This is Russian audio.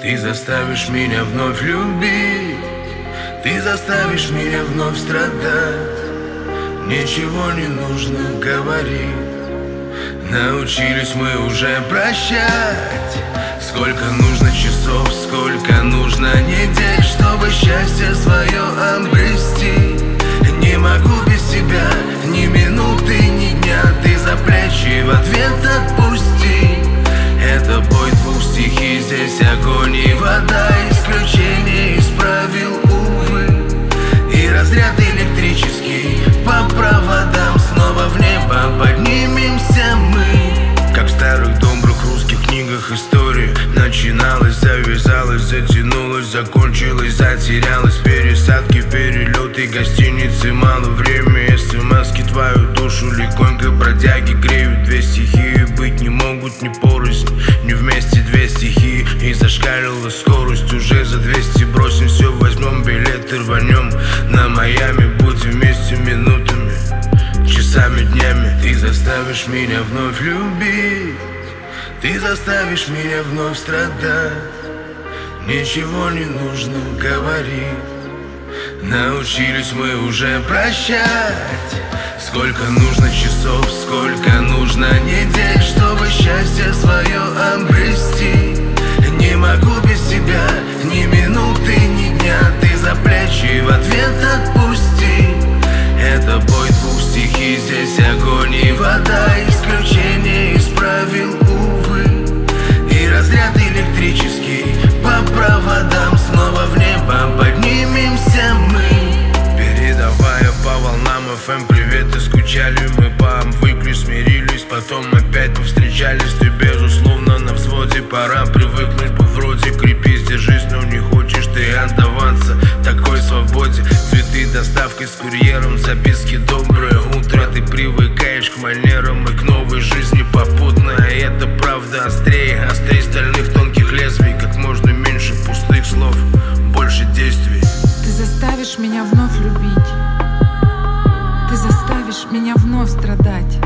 Ты заставишь меня вновь любить, ты заставишь меня вновь страдать. Ничего не нужно говорить, научились мы уже прощать. Сколько нужно часов, сколько нужно недель, чтобы счастье свое обрести. Не могу без тебя ни минуты, ни дня. Ты за плечи в ответ отпусти. Это бой двух стихий, здесь огонь и вода. Исключение из правил, увы. И разряд электрический по проводам. Снова в небо поднимемся мы. Как в старых добрых русских книгах истории. Начиналась, завязалась, затянулась, закончилась, затерялась. Пересадки, перелеты, гостиницы, мало времени. СМСки твою душу легонько бродяги греют. Две стихии быть не могут ни порознь, ни вместе две стихии. И зашкалила скорость, уже за 200 бросим все, возьмем билеты, рванем на Майами. Будем вместе минутами, часами, днями. Ты заставишь меня вновь любить, ты заставишь меня вновь страдать. Ничего не нужно говорить, научились мы уже прощать. Сколько нужно часов, сколько нужно недель, чтобы счастье свое обрести. Не могу без тебя ни минуты, ни дня. Ты за плечи в ответ отпусти. Это бой двух стихий, здесь огонь и вода. Исключение из правил, увы. И разряд электрический по проводам. Снова в небо поднимемся мы. Передавая по волнам FM привет, и скучали мы по Амвыклю, смирились, потом опять повстречались. Ты безусловно на взводе, пора привыкнуть бы вроде. Крепись, держись, но не хочешь ты отдаваться такой свободе. Цветы доставкой с курьером, записки доброе утро. Ты привыкаешь к манерам и к новой жизни попутно. И это правда острее, острее стальных тонких лезвий. Как можно меньше пустых слов, больше действий. Ты заставишь меня вновь любить, ты заставишь меня вновь страдать.